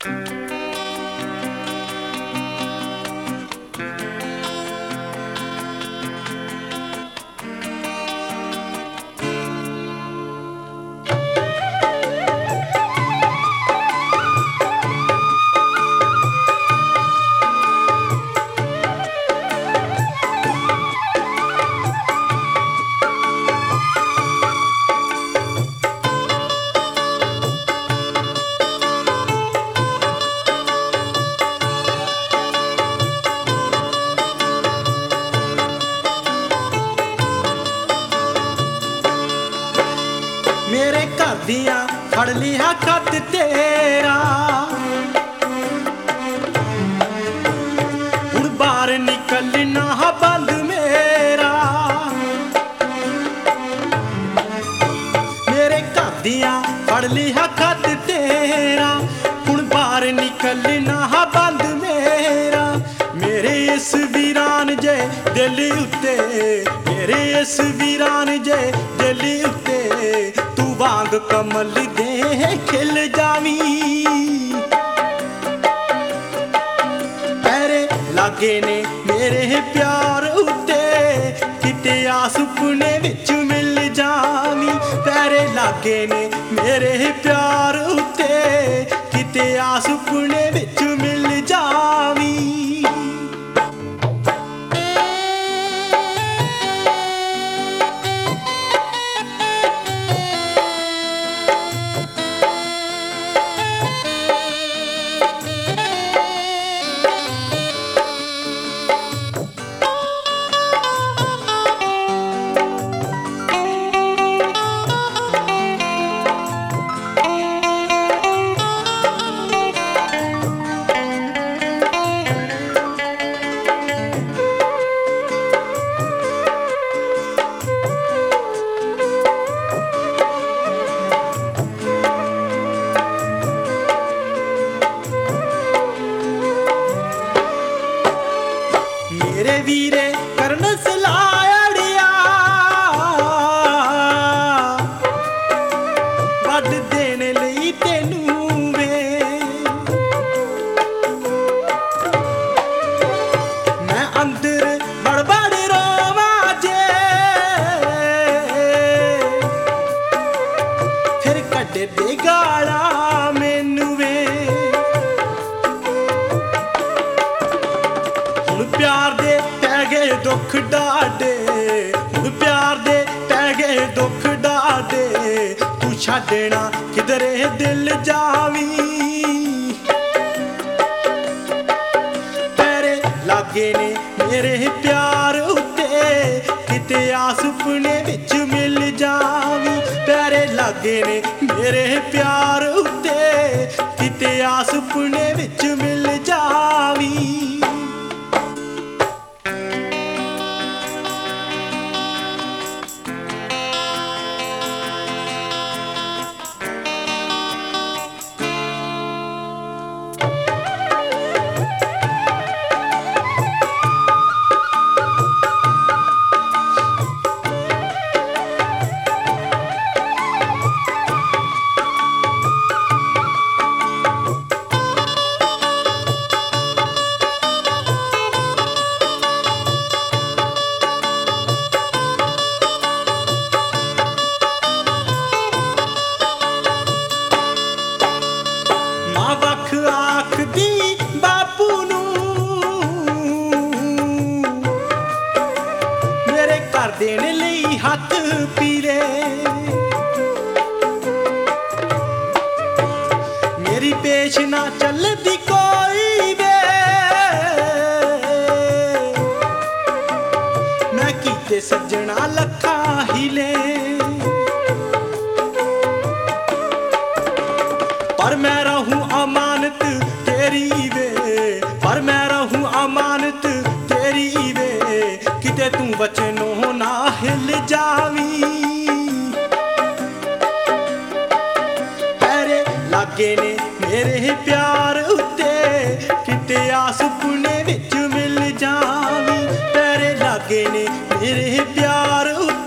मेरे घर दियां फड़ लिया खत तेरा, हुण बाहर निकलना बंद मेरा। मेरे घर दियां फड़ लिया खत तेरा, हुण बाहर निकलना बंद मेरा। मेरे इस वीरान जे दिल उत्ते, मेरे इस वीरान जे दिल उत्ते तू वांग कमल दे खिल जावी। पैरे लागे ने मेरे प्यार उत्ते किते आ सुपने विच मिल जावी। पैरे लागे ने मेरे प्यार उत्ते किते आ सुपने विच मिल जावी। मेरे वीरे करन सलायड़िया वड देने लई तेनू वे। मैं अंदर बड़बड़ रोवां जे फिर कड्डे दे गाला मैनू वे। प्यार दे पै गए दुख डाडे, प्यार दे पै गए दुख डाडे तू छड्डना किधरे दिल जावी। पैरे लागे ने मेरे प्यार उत्ते किते आ सुपने विच मिल जावी। पैरे लागे ने मेरे प्यार उत्ते किते आ सुपने विच मिल जावी। आखदी बापू नू मेरे घर देने लई हथ पीरे। मेरी पेश ना चलदी कोई वे, मैं कीते सज्जना लखा हिले। पर मैं रहूं अमानत तेरी वे, पर मैं रहूं अमानत तेरी वे किते तू वचनों ना हिल जावी। पैरे लागे ने मेरे प्यार उत्ते किते आ सुपने विच मिल जावी। पैरे लागे ने मेरे प्यार उत्ते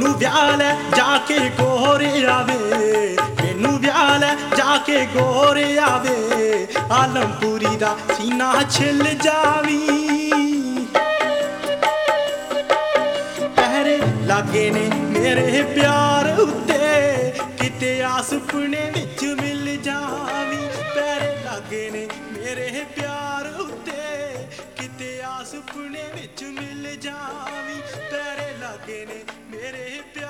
ਮੈਨੂੰ ਵਿਆਹ ਲੈ ਜਾ ਕੇ ਗੋਰਿਆ ਵੇ, ਮੈਨੂੰ ਵਿਆਹ ਲੈ ਜਾ ਕੇ ਗੋਰਿਆ ਵੇ, ਆਲਮਪੁਰੀ ਦਾ ਸੀਨਾ ਛਿੱਲ ਜਾਵੀ। ਪਹਿਰੇ ਲਾਗੇ ਨੇ ਮੇਰੇ ਪਿਆਰ ਉੱਤੇ, ਕਿਤੇ ਆ ਸੁਪਨੇ ਵਿੱਚ ਮਿਲ ਜਾਵੀ। ਪਹਿਰੇ ਲਾਗੇ ਨੇ ਮੇਰੇ ਪਿਆਰ ਉੱਤੇ, ਕਿਤੇ ਆ ਸੁਪਨੇ ਵਿੱਚ ਮਿਲ ਜਾਵੀ। ਤੇਰੇ ਲਾਗੇ ਨੇ ਮੇਰੇ